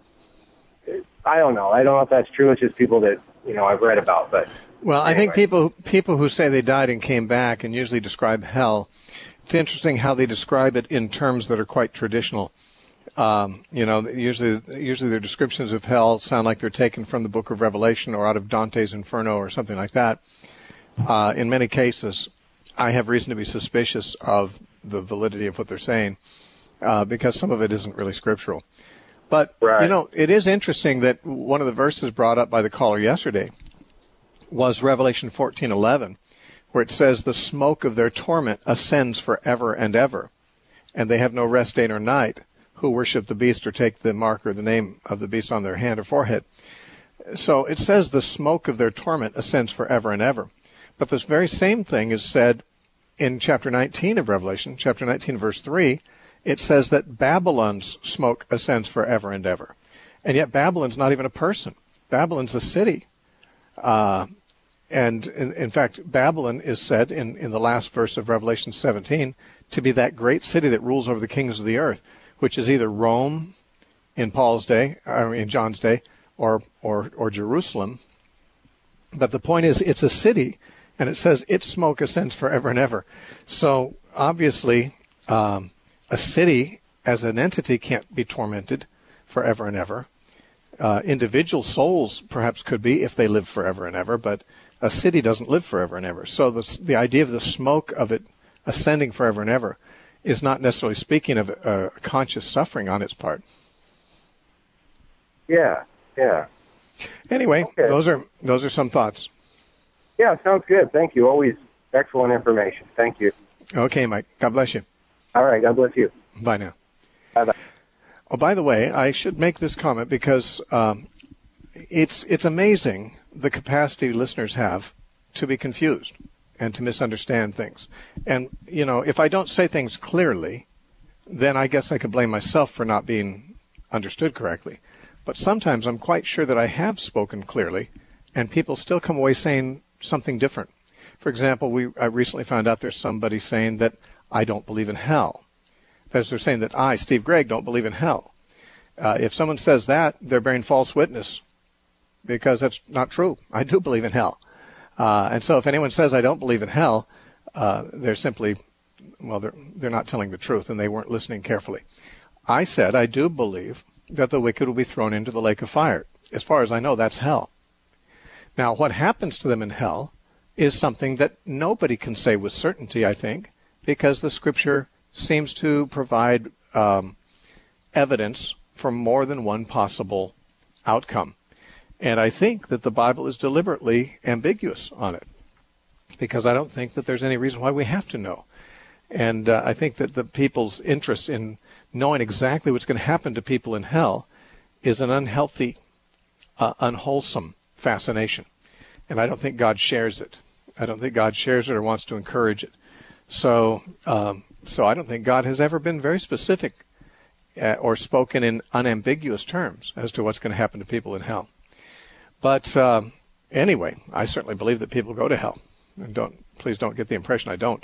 I don't know. I don't know if that's true. It's just people that, you know, I've read about. But well, anyway. I think people people who say they died and came back and usually describe hell, it's interesting how they describe it in terms that are quite traditional. Um, you know, usually, usually their descriptions of hell sound like they're taken from the book of Revelation or out of Dante's Inferno or something like that. Uh, in many cases, I have reason to be suspicious of the validity of what they're saying, uh, because some of it isn't really scriptural. But, right. you know, it is interesting that one of the verses brought up by the caller yesterday was Revelation fourteen eleven, where it says, the smoke of their torment ascends forever and ever, and they have no rest day nor night, who worship the beast or take the mark or the name of the beast on their hand or forehead. So it says the smoke of their torment ascends forever and ever. But this very same thing is said in chapter nineteen of Revelation, chapter nineteen, verse three. It says that Babylon's smoke ascends forever and ever. And yet Babylon's not even a person. Babylon's a city. Uh, and in, in fact, Babylon is said in, in the last verse of Revelation seventeen to be that great city that rules over the kings of the earth, which is either Rome in Paul's day, or in John's day, or, or, or Jerusalem. But the point is, it's a city, and it says its smoke ascends forever and ever. So obviously, um, a city as an entity can't be tormented forever and ever. Uh, individual souls perhaps could be if they live forever and ever, but a city doesn't live forever and ever. So the, the idea of the smoke of it ascending forever and ever is not necessarily speaking of a, a conscious suffering on its part. Yeah, yeah. Anyway, okay. those are those are some thoughts. Yeah, sounds good. Thank you. Always excellent information. Thank you. Okay, Mike. God bless you. All right. God bless you. Bye now. Bye-bye. Oh, by the way, I should make this comment because um, it's it's amazing the capacity listeners have to be confused and to misunderstand things. And, you know, if I don't say things clearly, then I guess I could blame myself for not being understood correctly. But sometimes I'm quite sure that I have spoken clearly, and people still come away saying something different. For example, we I recently found out there's somebody saying that I don't believe in hell. That is, they're saying that I, Steve Gregg, don't believe in hell. Uh, if someone says that, they're bearing false witness, because that's not true. I do believe in hell. Uh, and so if anyone says I don't believe in hell, uh, they're simply, well, they're, they're not telling the truth, and they weren't listening carefully. I said I do believe that the wicked will be thrown into the lake of fire. As far as I know, that's hell. Now, what happens to them in hell is something that nobody can say with certainty, I think, because the Scripture seems to provide um, evidence for more than one possible outcome. And I think that the Bible is deliberately ambiguous on it, because I don't think that there's any reason why we have to know. And uh, I think that the people's interest in knowing exactly what's going to happen to people in hell is an unhealthy, uh, unwholesome fascination. And I don't think God shares it. I don't think God shares it or wants to encourage it. So, um, so I don't think God has ever been very specific uh, or spoken in unambiguous terms as to what's going to happen to people in hell. But uh, anyway, I certainly believe that people go to hell. And don't please don't get the impression I don't.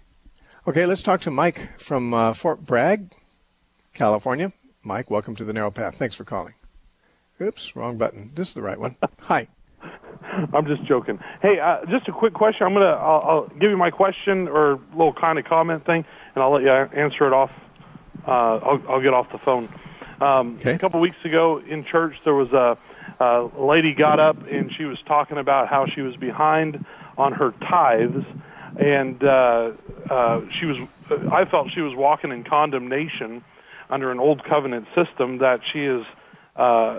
Okay, let's talk to Mike from uh, Fort Bragg, California. Mike, welcome to the Narrow Path. Thanks for calling. Oops, wrong button. This is the right one. Hi. I'm just joking. Hey, uh, just a quick question. I'm gonna I'll, I'll give you my question or a little kind of comment thing, and I'll let you answer it off. Uh, I'll, I'll get off the phone. Um, okay. A couple weeks ago in church, there was a, a lady got up and she was talking about how she was behind on her tithes, and uh, uh, she was. I felt she was walking in condemnation under an old covenant system that she is. Uh,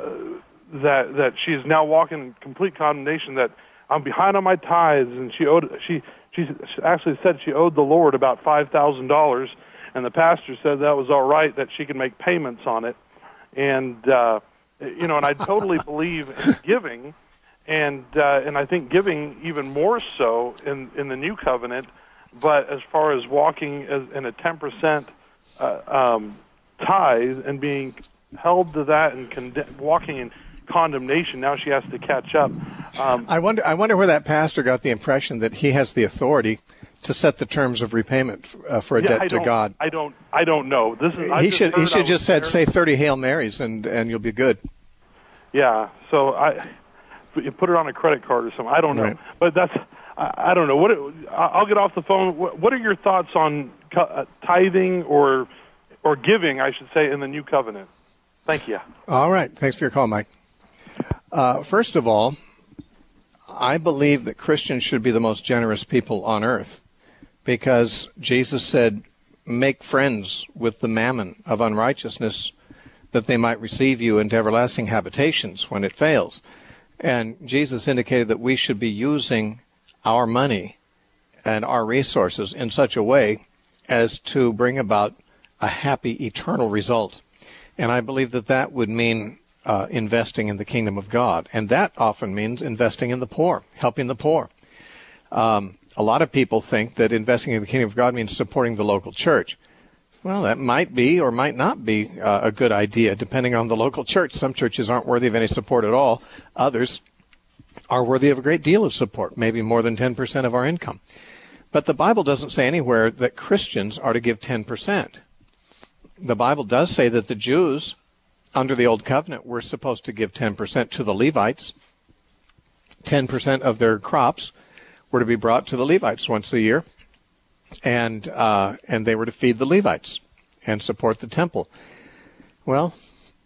that that she is now walking in complete condemnation, that I'm behind on my tithes, and she owed she she actually said she owed the Lord about five thousand dollars, and the pastor said that was all right, that she could make payments on it, and uh, you know, and I totally believe in giving, and uh, and I think giving even more so in in the new covenant, but as far as walking as in a ten percent uh, um, tithe and being held to that and conde- walking in condemnation, now she has to catch up. Um, I wonder. I wonder where that pastor got the impression that he has the authority to set the terms of repayment uh, for a yeah, debt to God. I don't. I don't know. This is. He should. He should just said, say thirty Hail Marys, and and you'll be good. Yeah. So I, you put it on a credit card or something. I don't know. Right. But that's. I, I don't know. What? It, I'll get off the phone. What, what are your thoughts on tithing or or giving, I should say, in the new covenant. Thank you. All right. Thanks for your call, Mike. Uh, first of all, I believe that Christians should be the most generous people on earth because Jesus said, make friends with the mammon of unrighteousness that they might receive you into everlasting habitations when it fails. And Jesus indicated that we should be using our money and our resources in such a way as to bring about a happy eternal result. And I believe that that would mean uh, investing in the kingdom of God. And that often means investing in the poor, helping the poor. Um, a lot of people think that investing in the kingdom of God means supporting the local church. Well, that might be or might not be uh, a good idea, depending on the local church. Some churches aren't worthy of any support at all. Others are worthy of a great deal of support, maybe more than ten percent of our income. But the Bible doesn't say anywhere that Christians are to give ten percent. The Bible does say that the Jews, under the Old Covenant, were supposed to give ten percent to the Levites. ten percent of their crops were to be brought to the Levites once a year. And uh, and they were to feed the Levites and support the temple. Well,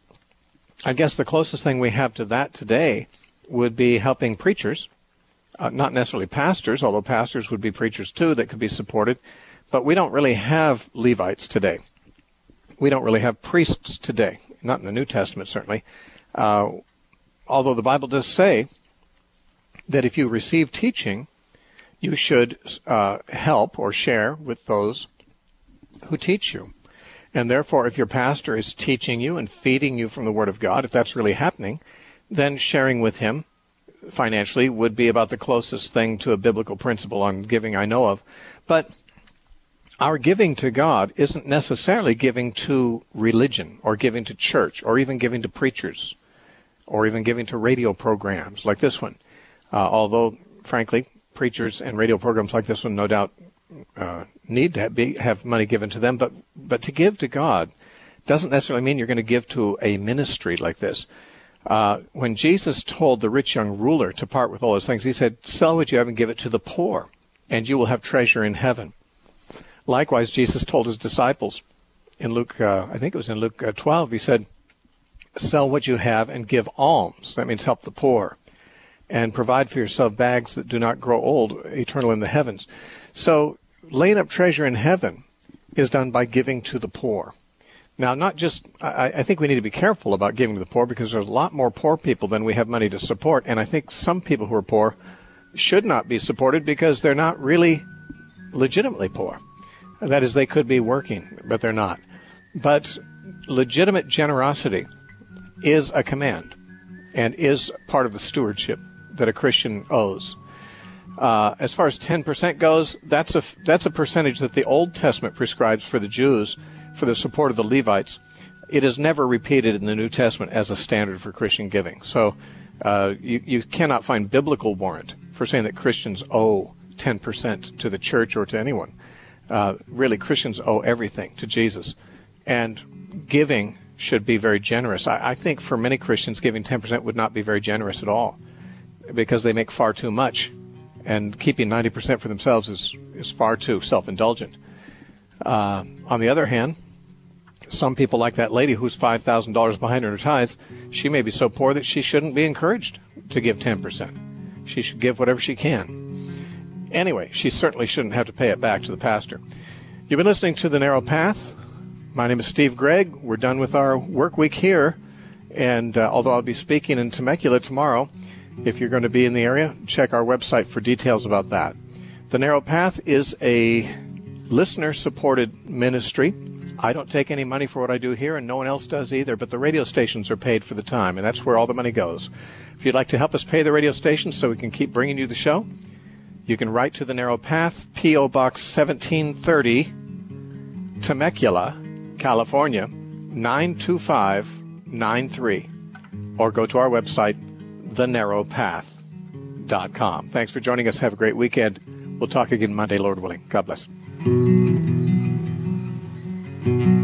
I guess the closest thing we have to that today would be helping preachers, uh, not necessarily pastors, although pastors would be preachers too that could be supported. But we don't really have Levites today. We don't really have priests today, not in the New Testament certainly. Uh, although the Bible does say that if you receive teaching, you should uh, help or share with those who teach you. And therefore, if your pastor is teaching you and feeding you from the Word of God, if that's really happening, then sharing with him financially would be about the closest thing to a biblical principle on giving I know of. But our giving to God isn't necessarily giving to religion or giving to church or even giving to preachers or even giving to radio programs like this one. Uh, although, frankly, preachers and radio programs like this one no doubt uh, need to have, be, have money given to them, but but to give to God doesn't necessarily mean you're going to give to a ministry like this. Uh, when Jesus told the rich young ruler to part with all those things, he said, sell what you have and give it to the poor, and you will have treasure in heaven. Likewise, Jesus told his disciples in Luke, uh, I think it was in Luke uh, twelve, he said, sell what you have and give alms. That means help the poor. And provide for yourself bags that do not grow old, eternal in the heavens. So laying up treasure in heaven is done by giving to the poor. Now, not just, I, I think we need to be careful about giving to the poor because there's a lot more poor people than we have money to support. And I think some people who are poor should not be supported because they're not really legitimately poor. That is, they could be working, but they're not. But legitimate generosity is a command and is part of the stewardship that a Christian owes. Uh, as far as ten percent goes, that's a, that's a percentage that the Old Testament prescribes for the Jews for the support of the Levites. It is never repeated in the New Testament as a standard for Christian giving. So uh, you, you cannot find biblical warrant for saying that Christians owe ten percent to the church or to anyone. Uh, really, Christians owe everything to Jesus. And giving should be very generous. I, I think for many Christians, giving ten percent would not be very generous at all, because they make far too much, and keeping ninety percent for themselves is, is far too self-indulgent. Uh, on the other hand, some people like that lady who's five thousand dollars behind in her tithes, she may be so poor that she shouldn't be encouraged to give ten percent. She should give whatever she can. Anyway, she certainly shouldn't have to pay it back to the pastor. You've been listening to The Narrow Path. My name is Steve Gregg. We're done with our work week here, and uh, although I'll be speaking in Temecula tomorrow, if you're going to be in the area, check our website for details about that. The Narrow Path is a listener-supported ministry. I don't take any money for what I do here, and no one else does either, but the radio stations are paid for the time, and that's where all the money goes. If you'd like to help us pay the radio stations so we can keep bringing you the show, you can write to The Narrow Path, P O. Box seventeen thirty, Temecula, California, nine two five nine three, or go to our website, the narrow path dot com. Thanks for joining us. Have a great weekend. We'll talk again Monday, Lord willing. God bless.